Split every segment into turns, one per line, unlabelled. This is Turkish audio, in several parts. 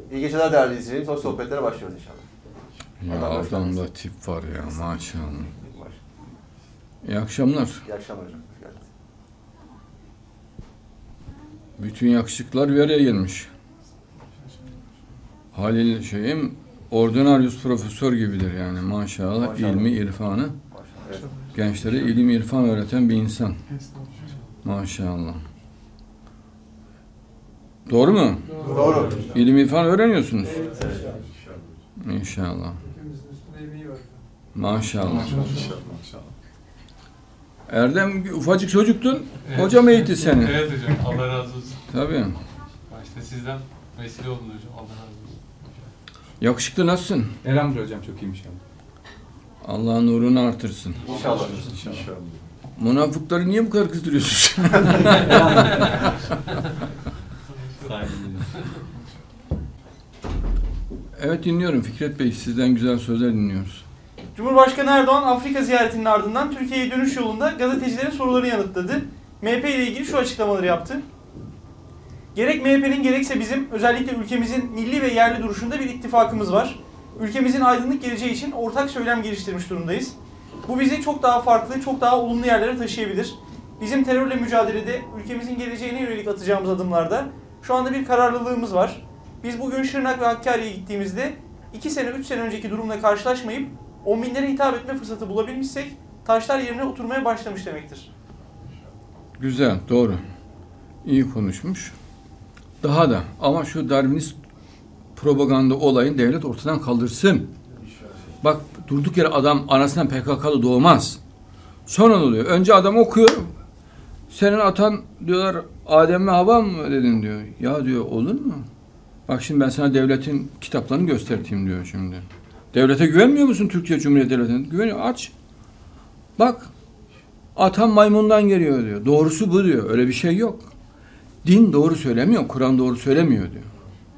İyi geceler değerli izleyicilerimiz. Hoş sohbetlere başlıyoruz inşallah.
Ya adamda tip var ya maşallah. İyi akşamlar.
İyi akşamlar hocam.
Bütün yakışıklar bir araya gelmiş. Halil şeyim ordinaryus profesör gibidir yani maşallah, ilmi irfanı. Maşallah. Evet. Gençlere ilim irfan öğreten bir insan. Maşallah. Doğru mu?
Doğru.
İlim irfan öğreniyorsunuz.
Evet.
İnşallah. Maşallah. Erdem ufacık çocuktun. Evet. Hocam eğitti seni.
Evet hocam. Allah razı olsun.
Tabii.
Başta sizden vesile olun hocam. Allah razı olsun.
Yakışıklı nasılsın?
Elhamdülillah hocam, çok iyiyim inşallah.
Allah'ın nurunu artırsın.
İnşallah.
Münafıkları niye bu kadar kızdırıyorsun? Evet, dinliyorum Fikret Bey. Sizden güzel sözler dinliyoruz.
Cumhurbaşkanı Erdoğan Afrika ziyaretinin ardından Türkiye'ye dönüş yolunda gazetecilerin sorularını yanıtladı. MHP ile ilgili şu açıklamaları yaptı. Gerek MHP'nin gerekse bizim özellikle ülkemizin milli ve yerli duruşunda bir ittifakımız var. Ülkemizin aydınlık geleceği için ortak söylem geliştirmiş durumdayız. Bu bizi çok daha farklı, çok daha olumlu yerlere taşıyabilir. Bizim terörle mücadelede ülkemizin geleceğine yönelik atacağımız adımlarda şu anda bir kararlılığımız var. Biz bugün Şırnak ve Hakkari'ye gittiğimizde 2 sene, 3 sene önceki durumla karşılaşmayıp on binlere hitap etme fırsatı bulabilmişsek taşlar yerine oturmaya başlamış demektir.
Güzel, doğru. İyi konuşmuş. Daha da ama şu Darwinist propaganda olayın devlet ortadan kaldırsın. Bak durduk yere adam anasından PKK'lı doğmaz. Sonra oluyor. Önce adam okuyor. Senin atan diyorlar Adem ve Havva mı dedin diyor. Ya diyor olur mu? Bak şimdi ben sana devletin kitaplarını göstereyim diyor şimdi. Devlete güvenmiyor musun Türkiye Cumhuriyeti Devleti'ne? Güveniyor. Aç. Bak. Atan maymundan geliyor diyor. Doğrusu bu diyor. Öyle bir şey yok. Din doğru söylemiyor. Kur'an doğru söylemiyor diyor.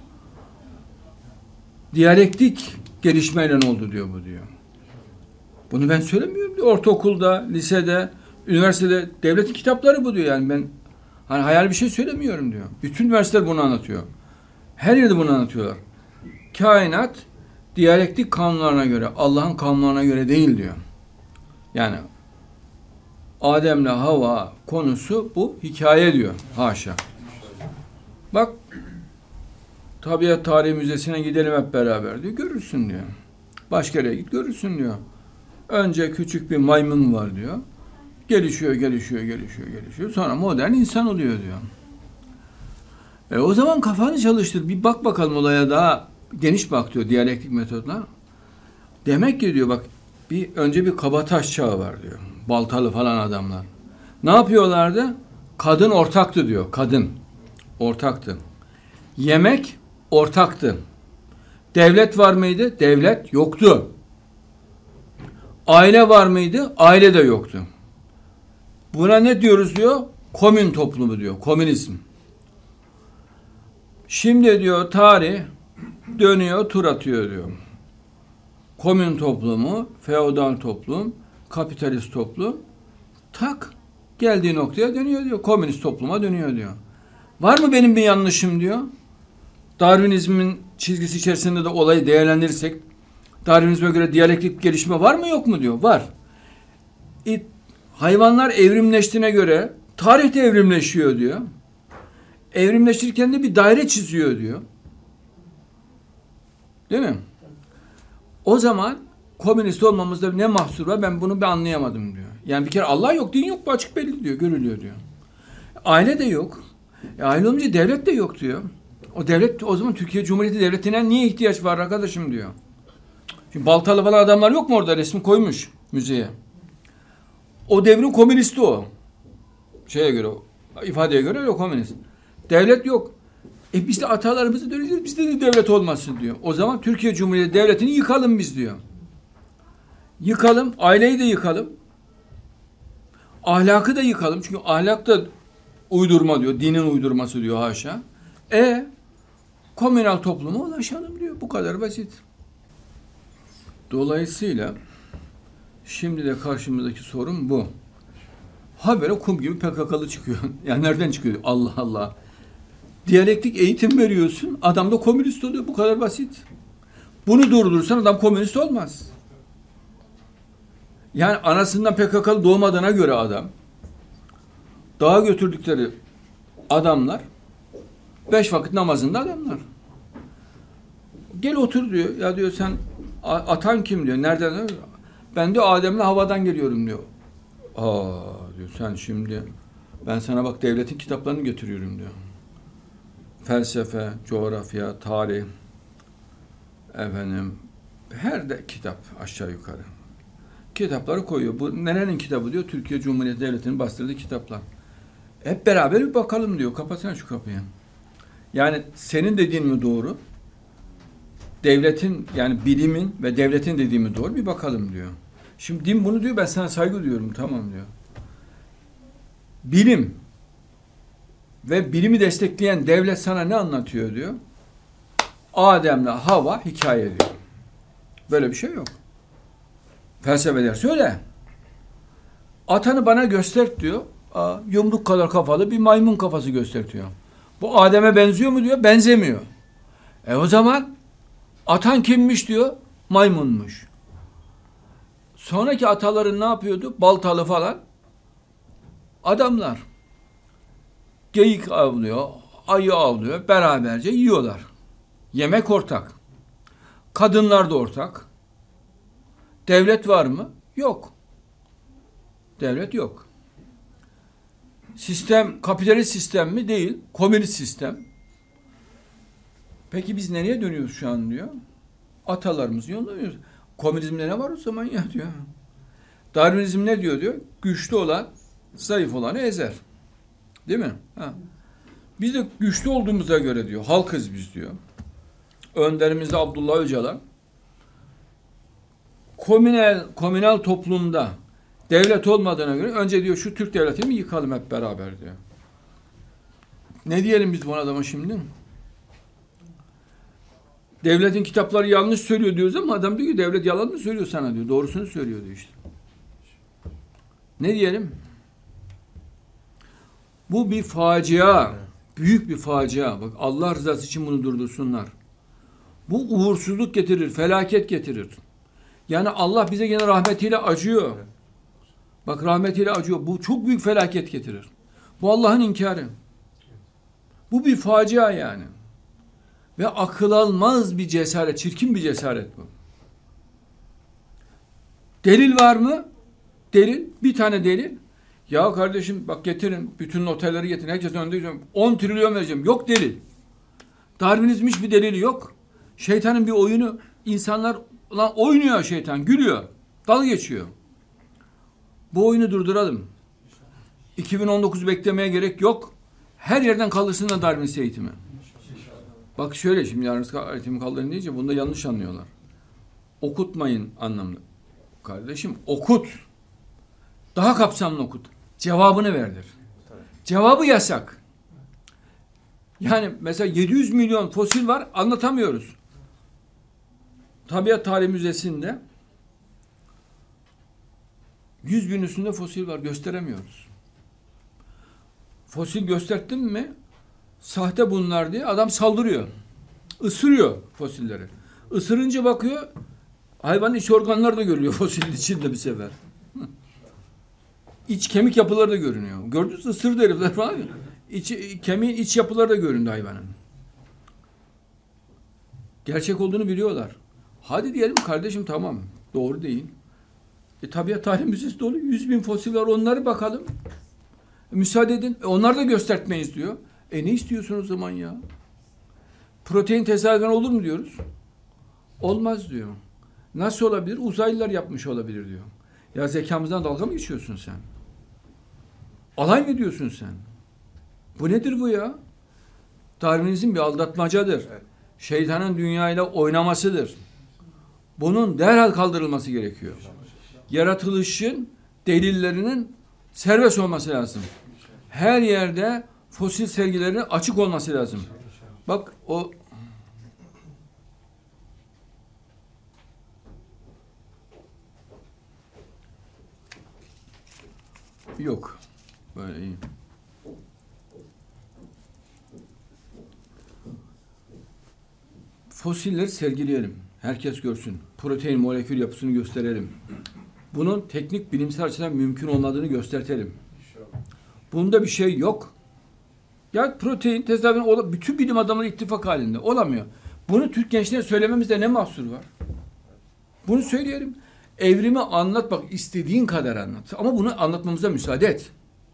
Diyalektik gelişmeyle oldu diyor bu diyor. Bunu ben söylemiyorum diyor. Ortaokulda, lisede, üniversitede devletin kitapları bu diyor yani ben hani hayal bir şey söylemiyorum diyor. Bütün üniversiteler bunu anlatıyor. Her yerde bunu anlatıyorlar. Kainat diyalektik kanunlarına göre, Allah'ın kanunlarına göre değil diyor. Yani Adem'le Havva konusu bu hikaye diyor. Haşa. Bak Tabiat Tarihi Müzesi'ne gidelim hep beraber diyor. Görürsün diyor. Başka yere git görürsün diyor. Önce küçük bir maymun var diyor. Gelişiyor. Sonra modern insan oluyor diyor. O zaman kafanı çalıştır. Bir bak bakalım olaya daha geniş bak diyor diyalektik metotla. Demek ki diyor bak önce bir kabataş çağı var diyor. Baltalı falan adamlar. Ne yapıyorlardı? Kadın ortaktı diyor. Kadın ortaktı. Yemek ortaktı. Devlet var mıydı? Devlet yoktu. Aile var mıydı? Aile de yoktu. Buna ne diyoruz diyor? Komün toplumu diyor. Komünizm. Şimdi diyor tarih dönüyor, tur atıyor diyor. Komün toplumu, feodal toplum, kapitalist toplum tak geldiği noktaya dönüyor diyor. Komünist topluma dönüyor diyor. Var mı benim bir yanlışım diyor. Darwinizmin çizgisi içerisinde de olayı değerlendirirsek Darwinizme göre diyalektik gelişme var mı yok mu diyor. Var. Hayvanlar evrimleştiğine göre tarih de evrimleşiyor diyor. Evrimleştirirken de bir daire çiziyor diyor. Değil mi? O zaman komünist olmamızda ne mahsur var ben bunu bir anlayamadım diyor. Yani bir kere Allah yok, din yok, bu açık belli diyor, görülüyor diyor. Aile de yok. Aile olunca devlet de yok diyor. O devlet o zaman Türkiye Cumhuriyeti Devleti'ne niye ihtiyaç var arkadaşım diyor. Şimdi baltalı falan adamlar yok mu orada resmi koymuş müzeye. O devrin komünisti o. Şeye göre, ifadeye göre öyle komünist. Devlet yok. Biz de atalarımızı döneceğiz. Bizde de devlet olmasın diyor. O zaman Türkiye Cumhuriyeti Devleti'ni yıkalım biz diyor. Yıkalım. Aileyi de yıkalım. Ahlakı da yıkalım. Çünkü ahlak da uydurma diyor. Dinin uydurması diyor haşa. Komünal topluma ulaşalım diyor. Bu kadar basit. Dolayısıyla şimdi de karşımızdaki sorun bu. Habere kum gibi PKK'lı çıkıyor. Yani nereden çıkıyor? Allah Allah. Diyalektik eğitim veriyorsun. Adam da komünist oluyor. Bu kadar basit. Bunu durdurursan adam komünist olmaz. Yani anasından PKK'lı doğmadığına göre adam, dağa götürdükleri adamlar 5 vakit namazında adamlar. Gel otur diyor. Ya diyor sen atan kim diyor. Nereden diyor. Ben diyor Adem'le havadan geliyorum diyor. Aa diyor sen şimdi ben sana bak devletin kitaplarını götürüyorum diyor. Felsefe, coğrafya, tarih, efendim her de kitap aşağı yukarı. Kitapları koyuyor. Bu nerenin kitabı diyor? Türkiye Cumhuriyeti Devleti'nin bastırdığı kitaplar. Hep beraber bir bakalım diyor. Kapatsana şu kapıyı. Yani senin dediğin mi doğru? Devletin yani bilimin ve devletin dediği mi doğru? Bir bakalım diyor. Şimdi din bunu diyor, ben sana saygı duyuyorum. Tamam diyor. Bilim ve bilimi destekleyen devlet sana ne anlatıyor diyor. Adem'le Havva hikaye diyor. Böyle bir şey yok. Felsefe dersi öyle. Atanı bana göster diyor. Yumruk kadar kafalı bir maymun kafası göstertiyor. Bu Adem'e benziyor mu diyor. Benzemiyor. O zaman atan kimmiş diyor. Maymunmuş. Sonraki ataların ne yapıyordu? Baltalı falan. Adamlar. Geyik avlıyor. Ayı avlıyor. Beraberce yiyorlar. Yemek ortak. Kadınlar da ortak. Devlet var mı? Yok. Devlet yok. Sistem kapitalist sistem mi? Değil. Komünist sistem. Peki biz nereye dönüyoruz şu an diyor. Atalarımızı yollamıyoruz. Komünizmde ne var o zaman ya diyor. Darwinizm ne diyor? Güçlü olan zayıf olanı ezer. Değil mi? Ha. Biz de güçlü olduğumuza göre diyor. Halkız biz diyor. Önderimiz de Abdullah Öcalan. Komünal toplumda devlet olmadığına göre önce diyor şu Türk devletini mi yıkalım hep beraber diyor. Ne diyelim biz bu adama şimdi? Devletin kitapları yanlış söylüyor diyoruz ama adam diyor ki devlet yalan mı söylüyor sana diyor. Doğrusunu söylüyor diyor işte. Ne diyelim? Bu bir facia. Büyük bir facia. Bak Allah rızası için bunu durdursunlar. Bu uğursuzluk getirir, felaket getirir. Yani Allah bize gene rahmetiyle acıyor. Bak rahmetiyle acıyor. Bu çok büyük felaket getirir. Bu Allah'ın inkarı. Bu bir facia yani. Ve akıl almaz bir cesaret, çirkin bir cesaret bu. Delil var mı? Delil, bir tane delil. Ya kardeşim bak getirin, bütün noterleri getirin, herkesin önünde getirin. 10 trilyon vereceğim. Yok delil. Darwinizm hiçbir delili yok. Şeytanın bir oyunu, insanlar lan oynuyor şeytan, gülüyor. Dalga geçiyor. Bu oyunu durduralım. 2019 beklemeye gerek yok. Her yerden kaldırsınlar Darwinist eğitimi. Bak şöyle şimdi yarın eğitimi kaldırın deyince bunu da yanlış anlıyorlar. Okutmayın anlamında. Kardeşim okut. Daha kapsamlı okut. Cevabını verdir. Cevabı yasak. Yani mesela 700 milyon fosil var anlatamıyoruz. Tabiat Tarihi Müzesi'nde 100 bin üstünde fosil var gösteremiyoruz. Fosil gösterttin mi sahte bunlar diye adam saldırıyor. Isırıyor fosilleri. Isırınca bakıyor hayvanın iç organları da görülüyor fosilin içinde bir sefer. İç kemik yapıları da görünüyor. Gördünüz mü? Isırdı herifler falan. Kemiğin iç yapıları da göründü hayvanın. Gerçek olduğunu biliyorlar. Hadi diyelim kardeşim tamam. Doğru değil. Tabiat Tarihi Müzesi dolu. 100 bin fosil var. Onları bakalım. Müsaade edin. Onlar da göstertmeyiz diyor. Ne istiyorsunuz o zaman ya? Protein tesadüfen olur mu diyoruz? Olmaz diyor. Nasıl olabilir? Uzaylılar yapmış olabilir diyor. Ya zekamızdan dalga mı geçiyorsun sen? Alay mı ediyorsun sen? Bu nedir bu ya? Darwinizm bir aldatmacadır. Evet. Şeytanın dünyayla oynamasıdır. Bunun derhal kaldırılması gerekiyor. Yaratılışın delillerinin serbest olması lazım. Her yerde fosil sergilerinin açık olması lazım. Bak o yok. Böyle iyi. Fosilleri sergileyelim. Herkes görsün. Protein molekül yapısını gösterelim. Bunun teknik bilimsel açıdan mümkün olmadığını göstertelim. Bunda bir şey yok. Ya protein tezahürün bütün bilim adamları ittifak halinde. Olamıyor. Bunu Türk gençlerine söylememizde ne mahsur var? Bunu söyleyelim. Evrimi anlat bak, istediğin kadar anlat. Ama bunu anlatmamıza müsaade et.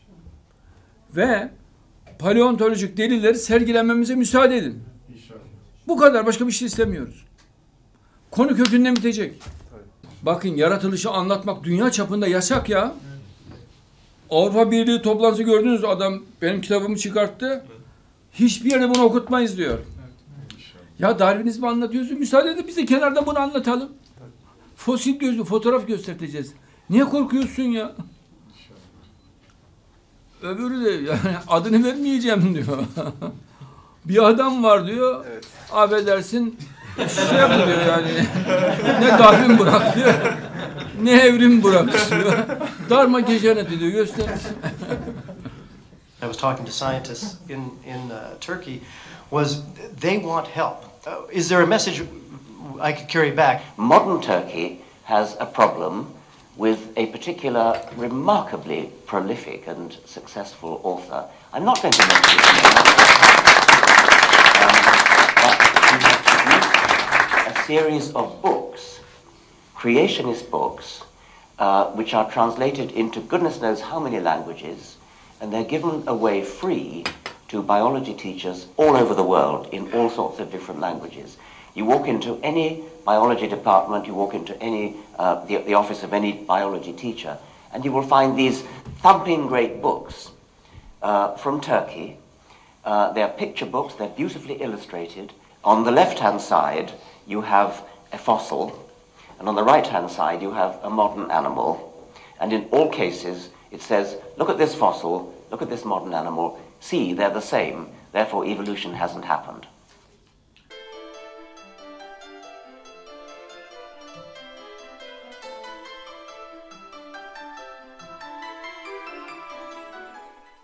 Ve paleontolojik delilleri sergilenmemize müsaade edin. Bu kadar. Başka bir şey istemiyoruz. Konu kökünden bitecek. Bakın, yaratılışı anlatmak dünya çapında yasak ya. Avrupa Birliği toplantısı gördünüz, adam benim kitabımı çıkarttı. Hiçbir yerde bunu okutmayız diyor. Ya Darwinizmi anlatıyorsun, müsaade edin biz de kenarda bunu anlatalım. Fosil gözlü fotoğraf göstereceğiz. Niye korkuyorsun ya? Öbürü de yani adını vermeyeceğim diyor. Bir adam var diyor.
Evet.
Affedersin, şey yapıyor yani. Ne Darwin bıraktı, ne evrim bıraktı. Darma keşanet diyor, göster.
I was talking to scientists in Turkey. They want help? Is there a message I could carry back?
Modern Turkey has a problem with a particular remarkably prolific and successful author. I'm not going to mention his name, but he has produced a series of books, creationist books, which are translated into goodness knows how many languages, and they're given away free to biology teachers all over the world in all sorts of different languages. You walk into any biology department, you walk into any the office of any biology teacher, and you will find these thumping great books from Turkey. They're picture books, they're beautifully illustrated. On the left-hand side, you have a fossil, and on the right-hand side, you have a modern animal. And in all cases, it says, look at this fossil, look at this modern animal, see, they're the same, therefore evolution hasn't happened.